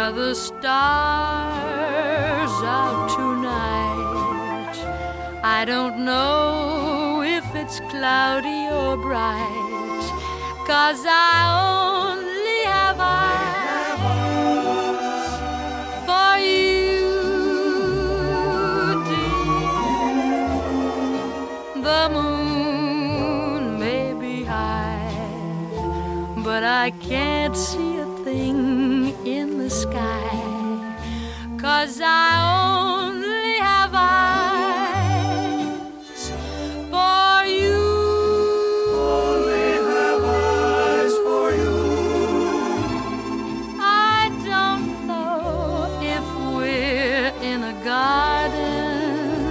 Are the stars out tonight? I don't know if it's cloudy or bright, 'cause I only have eyes for you, dear. The moon may be high, but I can't see a thing in the sky, 'cause I only have eyes for you. Only have eyes for you. I don't know if we're in a garden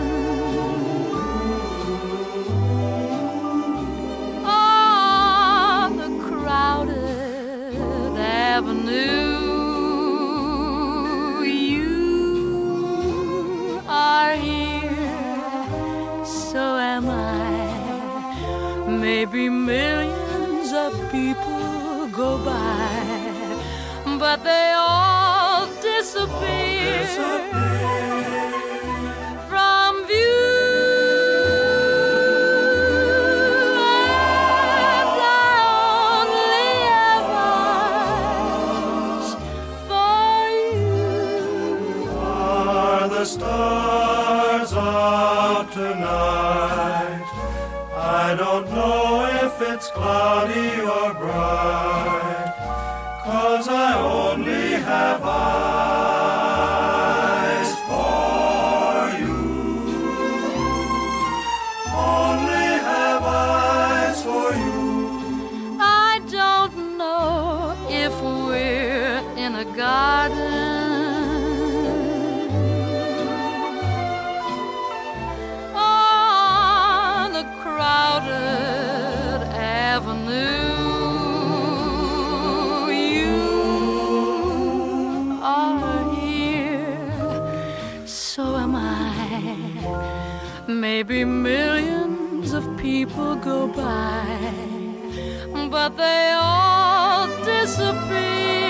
or the crowded avenue. Maybe millions of people go by, but they all disappear from view. And I only have eyes for you. Are the stars out tonight? I don't know if it's cloudy or bright, 'cause I only have eyes for you. Only have eyes for you. I don't know if we're in a garden on the crowded avenue. You are here, so am I. Maybe millions of people go by, but they all disappear